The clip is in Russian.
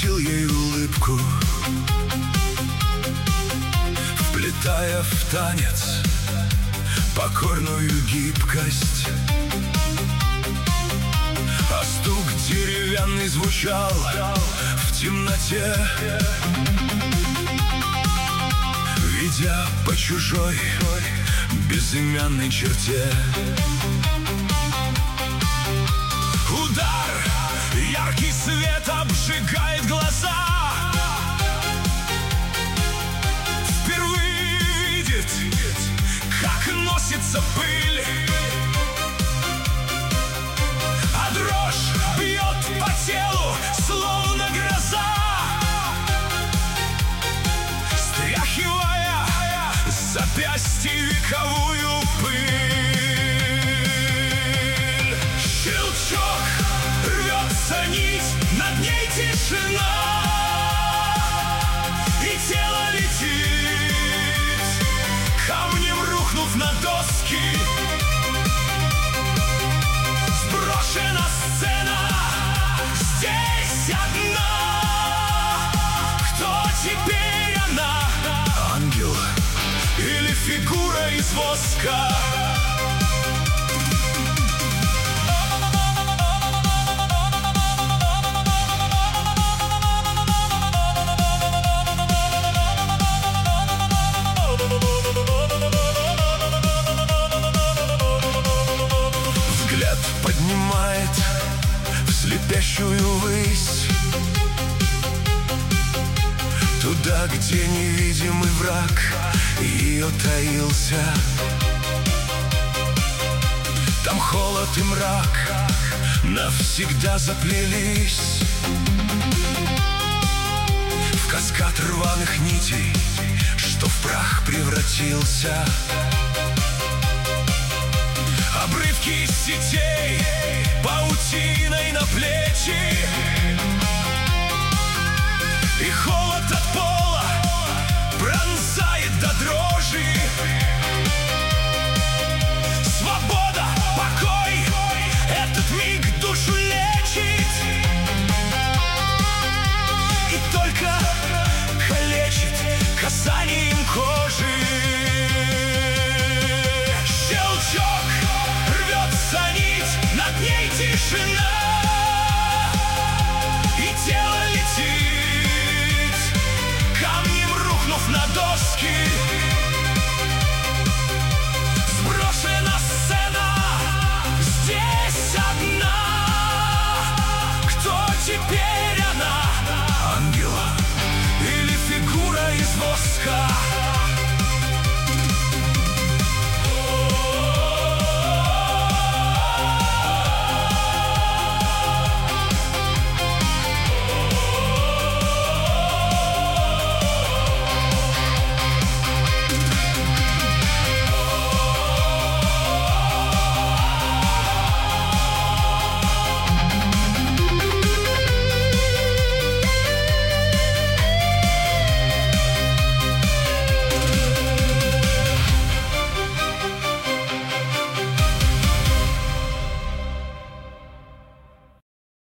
подарил ей улыбку, вплетая в танец покорную гибкость. А стук деревянный звучал в темноте, ведя по чужой безымянной черте. Удар, яркий свет обжигает глаза. Впервые видит, как носится пыль, а дрожь бьет по телу, словно гроза, стряхивая с запястья вековую пыль. Щелчок, рвется нить, над ней тишина, и тело летит, камнем рухнув на доски. Сброшена сцена, здесь одна. Кто теперь она? Ангел или фигура из воска? Поднимает в слепящую высь, туда, где невидимый враг ее таился. Там холод и мрак навсегда заплелись в каскад рваных нитей, что в прах превратился. Обрывки сетей паутиной на плечи, и холод от пола